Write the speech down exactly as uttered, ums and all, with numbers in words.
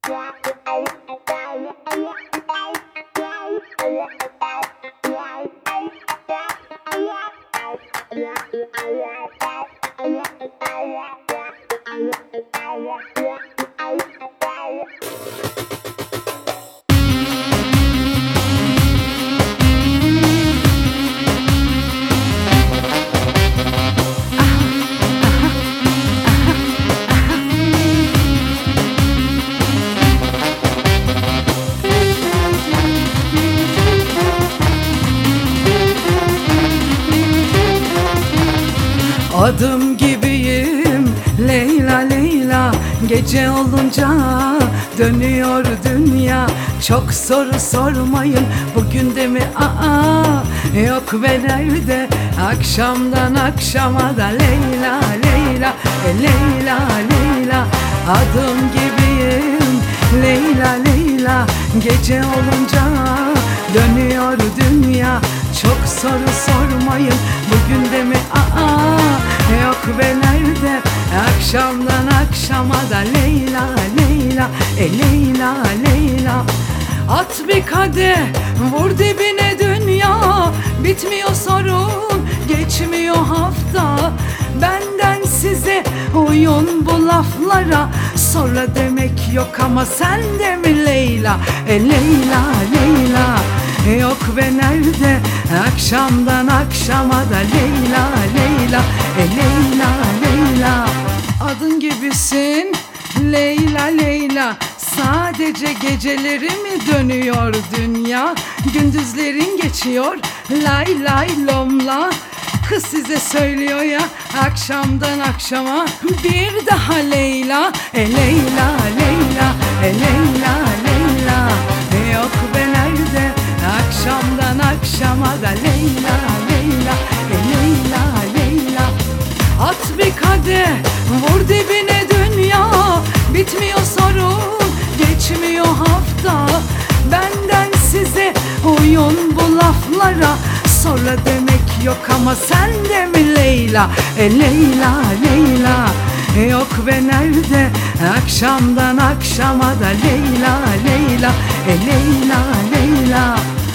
Adım gibiyim Leyla Leyla, gece olunca dönüyor dünya. Çok soru sormayın, bugün de mi aa, yok ve nerede, akşamdan akşama da Leyla Leyla, e Leyla Leyla. Adım gibiyim Leyla Leyla, gece olunca dönüyor dünya. Çok soru sormayın, bugün de mi aa, yok ve nerede, akşamdan akşama da Leyla Leyla, e Leyla Leyla. At bir kadeh, vur dibine dünya. Bitmiyor sorun, geçmiyor hafta. Benden size uyun bu laflara. Sonra demek yok ama sen de mi Leyla, e Leyla Leyla. Yok ve nerede, akşamdan akşama da Leyla Leyla, e Leyla Leyla. Adın gibisin Leyla Leyla, sadece geceleri mi dönüyor dünya? Gündüzlerin geçiyor lay lay lomla. Kız size söylüyor ya, akşamdan akşama bir daha Leyla, e Leyla Leyla, e Leyla Leyla. Yok be nerede, akşamdan akşama da Leyla Leyla, e Leyla Leyla. At bir kadeh, vur dibine dünya. Bitmiyor sorun, geçmiyor hafta. Benden size uyun bu laflara. Sonra demek yok ama sen de mi Leyla, e Leyla Leyla. Yok ve nerede, akşamdan akşama da Leyla Leyla, e Leyla Leyla.